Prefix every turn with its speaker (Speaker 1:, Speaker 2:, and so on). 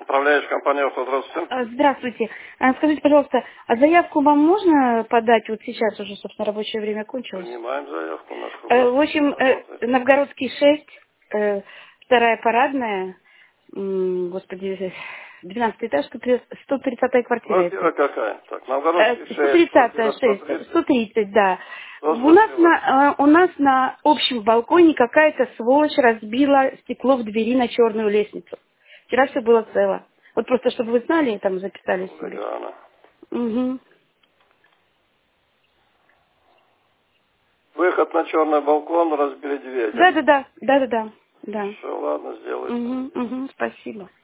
Speaker 1: Управляющая компания «Авто», здравствуйте.
Speaker 2: Здравствуйте. Скажите, пожалуйста, а заявку вам можно подать вот сейчас уже, собственно, рабочее время кончилось?
Speaker 1: Принимаем заявку, наш круглосуточно
Speaker 2: В общем,
Speaker 1: работает.
Speaker 2: Новгородский 6, вторая парадная, господи, 12 этаж, 130-я квартира это.
Speaker 1: Квартира какая? Так, Новгородский 6,
Speaker 2: 130-я,
Speaker 1: квартира
Speaker 2: 6,
Speaker 1: 130.
Speaker 2: 130, да.
Speaker 1: Что случилось?
Speaker 2: У нас на общем балконе какая-то сволочь разбила стекло в двери на черную лестницу. Вчера все было цело. Вот просто, чтобы вы знали, там записали себе.
Speaker 1: Хулигана.
Speaker 2: Угу.
Speaker 1: Выход на черный балкон, разбили дверь, да?
Speaker 2: Да.
Speaker 1: Все, ладно, сделаю.
Speaker 2: Угу, спасибо.